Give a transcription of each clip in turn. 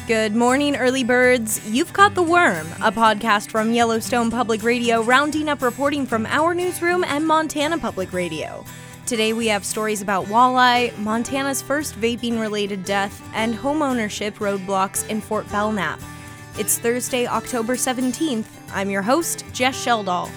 Good morning, early birds. You've caught The Worm, a podcast from Yellowstone Public Radio, rounding up reporting from our newsroom and Montana Public Radio. Today we have stories about walleye, Montana's first vaping-related death, and homeownership roadblocks in Fort Belknap. It's Thursday, October 17th. I'm your host, Jess Sheldall.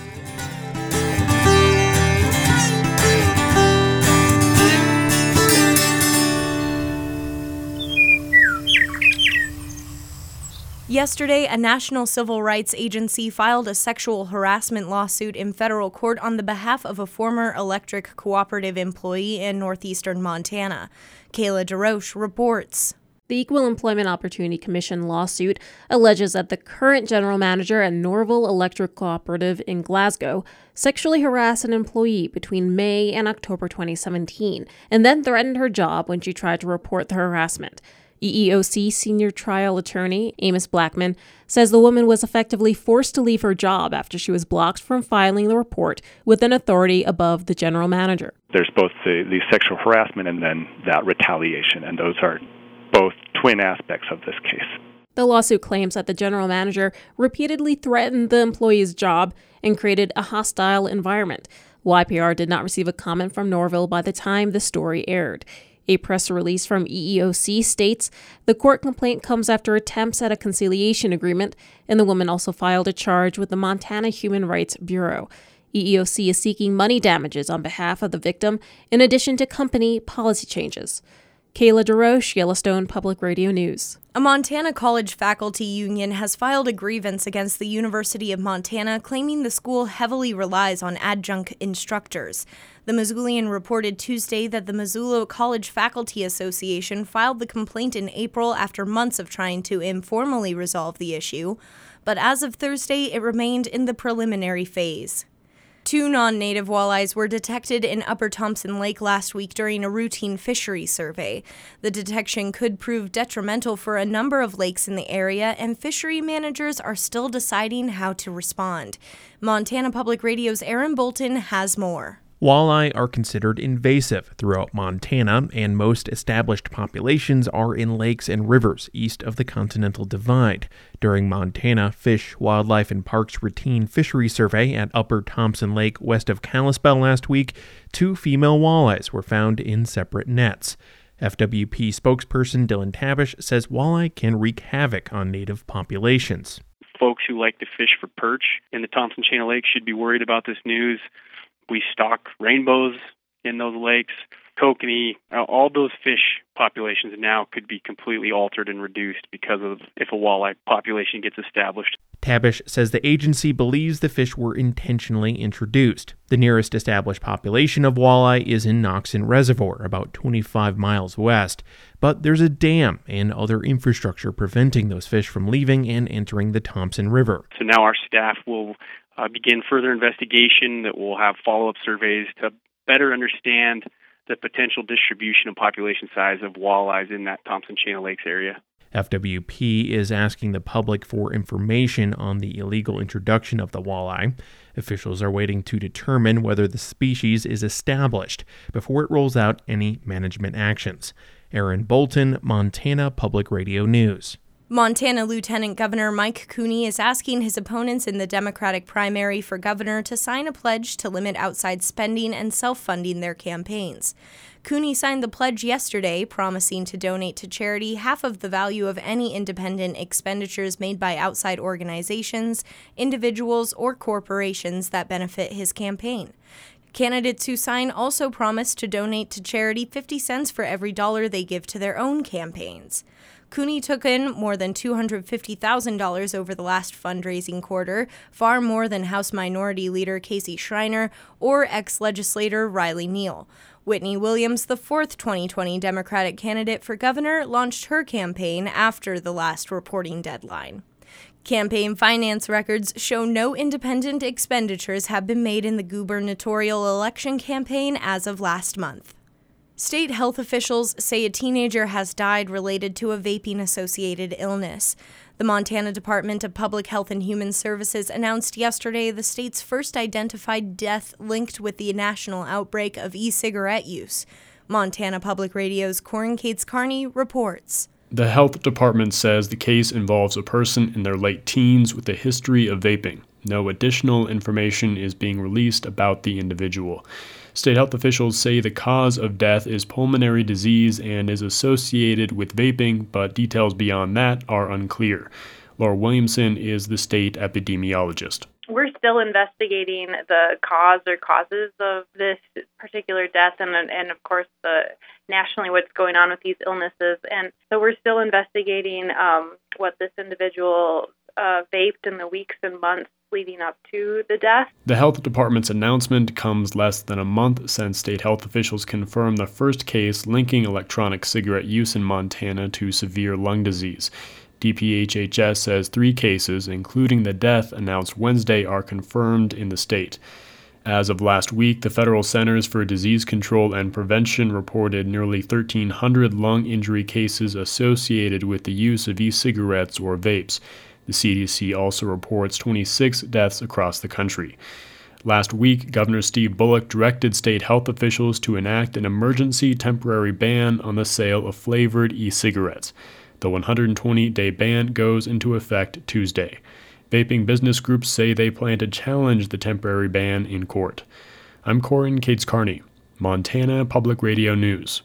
Yesterday, a national civil rights agency filed a sexual harassment lawsuit in federal court on the behalf of a former electric cooperative employee in northeastern Montana. Kayla DeRoche reports. The Equal Employment Opportunity Commission lawsuit alleges that the current general manager at Norville Electric Cooperative in Glasgow sexually harassed an employee between May and October 2017, and then threatened her job when she tried to report the harassment. EEOC senior trial attorney Amos Blackman says the woman was effectively forced to leave her job after she was blocked from filing the report with an authority above the general manager. There's both the sexual harassment and then that retaliation, and those are both twin aspects of this case. The lawsuit claims that the general manager repeatedly threatened the employee's job and created a hostile environment. YPR did not receive a comment from Norville by the time the story aired. A press release from EEOC states the court complaint comes after attempts at a conciliation agreement, and the woman also filed a charge with the Montana Human Rights Bureau. EEOC is seeking money damages on behalf of the victim, in addition to company policy changes. Kayla DeRoche, Yellowstone Public Radio News. A Montana college faculty union has filed a grievance against the University of Montana, claiming the school heavily relies on adjunct instructors. The Missoulian reported Tuesday that the Missoula College Faculty Association filed the complaint in April after months of trying to informally resolve the issue, but as of Thursday, it remained in the preliminary phase. 2 non-native walleyes were detected in Upper Thompson Lake last week during a routine fishery survey. The detection could prove detrimental for a number of lakes in the area, and fishery managers are still deciding how to respond. Montana Public Radio's Aaron Bolton has more. Walleye are considered invasive throughout Montana, and most established populations are in lakes and rivers east of the Continental Divide. During Montana Fish, Wildlife, and Parks routine fishery survey at Upper Thompson Lake west of Kalispell last week, 2 female walleyes were found in separate nets. FWP spokesperson Dylan Tabish says walleye can wreak havoc on native populations. Folks who like to fish for perch in the Thompson Chain of Lakes should be worried about this news. We stock rainbows in those lakes, kokanee. All those fish populations now could be completely altered and reduced because of if a walleye population gets established. Tabish says the agency believes the fish were intentionally introduced. The nearest established population of walleye is in Noxon Reservoir, about 25 miles west. But there's a dam and other infrastructure preventing those fish from leaving and entering the Thompson River. So now our staff will begin further investigation that will have follow-up surveys to better understand the potential distribution and population size of walleyes in that Thompson Chain of Lakes area. FWP is asking the public for information on the illegal introduction of the walleye. Officials are waiting to determine whether the species is established before it rolls out any management actions. Aaron Bolton, Montana Public Radio News. Montana Lieutenant Governor Mike Cooney is asking his opponents in the Democratic primary for governor to sign a pledge to limit outside spending and self-funding their campaigns. Cooney signed the pledge yesterday, promising to donate to charity half of the value of any independent expenditures made by outside organizations, individuals, or corporations that benefit his campaign. Candidates who sign also promise to donate to charity 50 cents for every dollar they give to their own campaigns. Cooney took in more than $250,000 over the last fundraising quarter, far more than House Minority Leader Casey Schreiner or ex-legislator Riley Neal. Whitney Williams, the 4th 2020 Democratic candidate for governor, launched her campaign after the last reporting deadline. Campaign finance records show no independent expenditures have been made in the gubernatorial election campaign as of last month. State health officials say a teenager has died related to a vaping-associated illness. The Montana Department of Public Health and Human Services announced yesterday the state's first identified death linked with the national outbreak of e-cigarette use. Montana Public Radio's Corin Cates Carney reports. The health department says the case involves a person in their late teens with a history of vaping. No additional information is being released about the individual. State health officials say the cause of death is pulmonary disease and is associated with vaping, but details beyond that are unclear. Laura Williamson is the state epidemiologist. We're still investigating the cause or causes of this particular death and of course, nationally what's going on with these illnesses. And so we're still investigating what this individual vaped in the weeks and months leading up to the death. The health department's announcement comes less than a month since state health officials confirmed the first case linking electronic cigarette use in Montana to severe lung disease. DPHHS says 3 cases, including the death announced Wednesday, are confirmed in the state. As of last week, the Federal Centers for Disease Control and Prevention reported nearly 1,300 lung injury cases associated with the use of e-cigarettes or vapes. The CDC also reports 26 deaths across the country. Last week, Governor Steve Bullock directed state health officials to enact an emergency temporary ban on the sale of flavored e-cigarettes. The 120-day ban goes into effect Tuesday. Vaping business groups say they plan to challenge the temporary ban in court. I'm Corin Cates-Carney, Montana Public Radio News.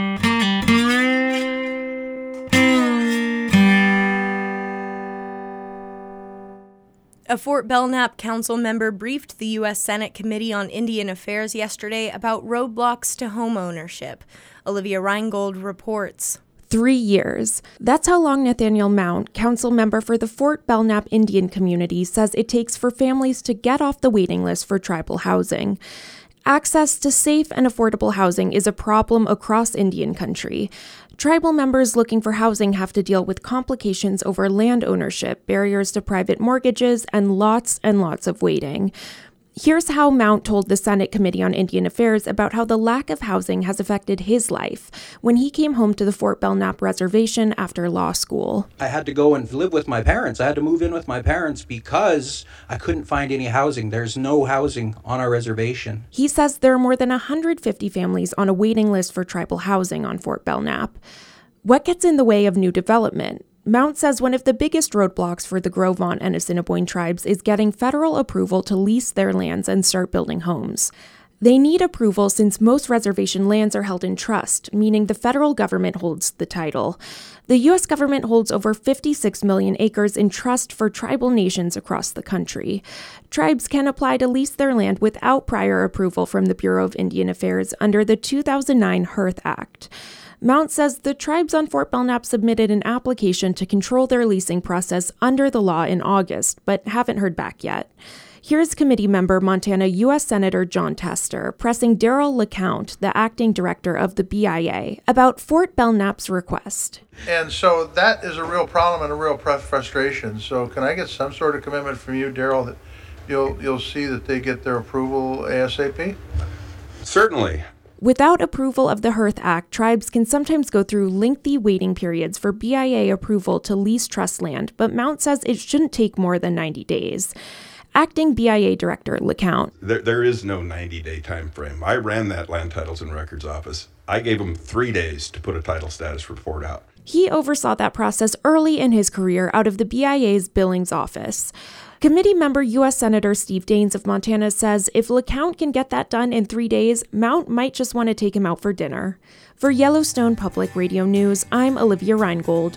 A Fort Belknap council member briefed the U.S. Senate Committee on Indian Affairs yesterday about roadblocks to home ownership. Olivia Reingold reports. 3 years. That's how long Nathaniel Mount, council member for the Fort Belknap Indian community, says it takes for families to get off the waiting list for tribal housing. Access to safe and affordable housing is a problem across Indian country. Tribal members looking for housing have to deal with complications over land ownership, barriers to private mortgages, and lots of waiting. Here's how Mount told the Senate Committee on Indian Affairs about how the lack of housing has affected his life when he came home to the Fort Belknap Reservation after law school. I had to go and live with my parents. I had to move in with my parents because I couldn't find any housing. There's no housing on our reservation. He says there are more than 150 families on a waiting list for tribal housing on Fort Belknap. What gets in the way of new development? Mount says one of the biggest roadblocks for the Gros Ventre and Assiniboine tribes is getting federal approval to lease their lands and start building homes. They need approval since most reservation lands are held in trust, meaning the federal government holds the title. The U.S. government holds over 56 million acres in trust for tribal nations across the country. Tribes can apply to lease their land without prior approval from the Bureau of Indian Affairs under the 2009 Hearth Act. Mount says the tribes on Fort Belknap submitted an application to control their leasing process under the law in August, but haven't heard back yet. Here's committee member Montana U.S. Senator Jon Tester pressing Daryl LeCount, the acting director of the BIA, about Fort Belknap's request. And so that is a real problem and a real frustration. So can I get some sort of commitment from you, Daryl, that you'll see that they get their approval ASAP? Certainly. Without approval of the Hearth Act, tribes can sometimes go through lengthy waiting periods for BIA approval to lease trust land, but Mount says it shouldn't take more than 90 days. Acting BIA Director LeCount. There is no 90-day time frame. I ran that Land Titles and Records office. I gave them 3 days to put a title status report out. He oversaw that process early in his career out of the BIA's Billings office. Committee member U.S. Senator Steve Daines of Montana says if LeCount can get that done in 3 days, Mount might just want to take him out for dinner. For Yellowstone Public Radio News, I'm Olivia Reingold.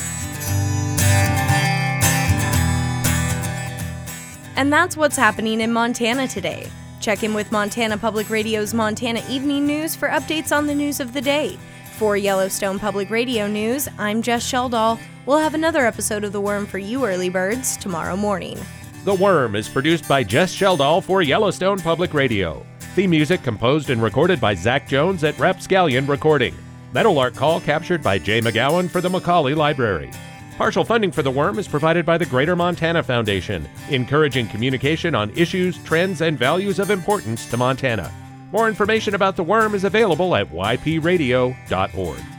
And that's what's happening in Montana today. Check in with Montana Public Radio's Montana Evening News for updates on the news of the day. For Yellowstone Public Radio News, I'm Jess Sheldall. We'll have another episode of The Worm for you early birds tomorrow morning. The Worm is produced by Jess Sheldall for Yellowstone Public Radio. Theme music composed and recorded by Zach Jones at Rapscallion Recording. Meadowlark Call captured by Jay McGowan for the Macaulay Library. Partial funding for The Worm is provided by the Greater Montana Foundation, encouraging communication on issues, trends, and values of importance to Montana. More information about The Worm is available at ypradio.org.